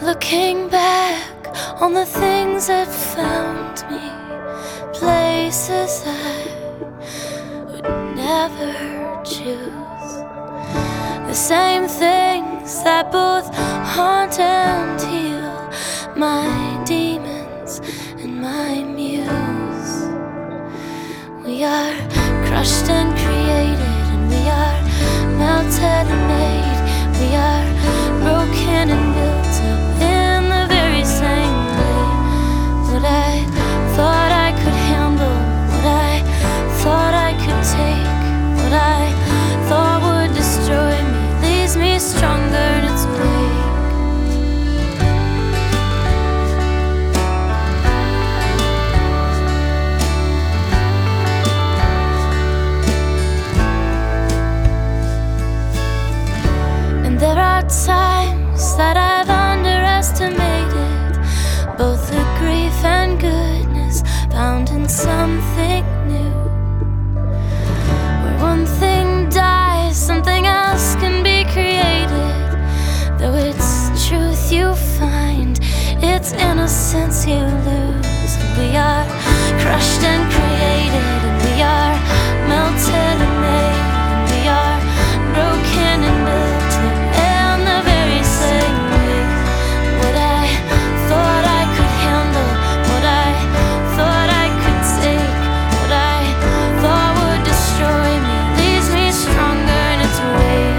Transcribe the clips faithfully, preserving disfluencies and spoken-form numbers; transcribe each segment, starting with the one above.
Looking back on the things that found me, places I would never choose, the same things that both haunt and heal my demons and my muse. We are crushed and created, and we are melted and made. We are broken and built up in the very same way. What I thought I could handle, what I thought I could take, what I thought would destroy me, leaves me stronger in its wake. And there are times that I've underestimated both the grief and goodness found in something new. Where one thing dies, something else can be created. Though it's truth you find, it's innocence you lose. And we are crushed and created, and we are melted and made, and we are broken and built in the very same way. What I thought I could handle, what I thought I could take, what I thought would destroy me, leaves me stronger in its wake.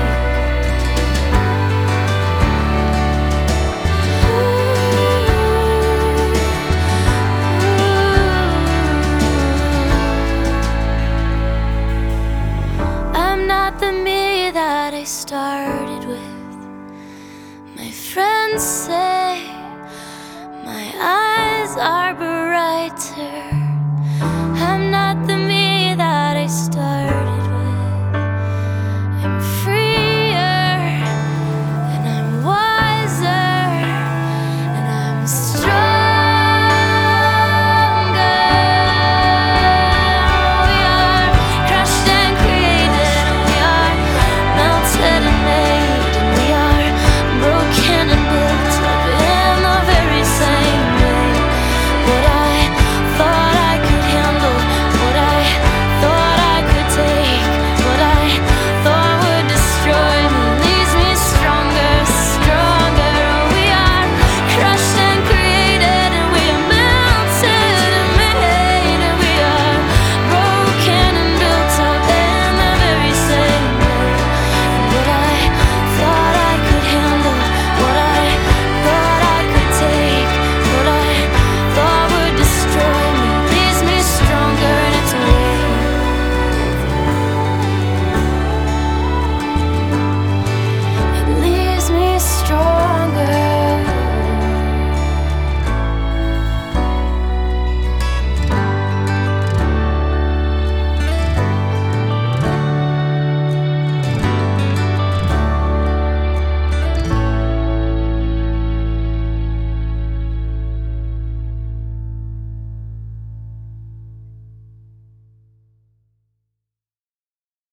I'm not the me that I started with. My friends say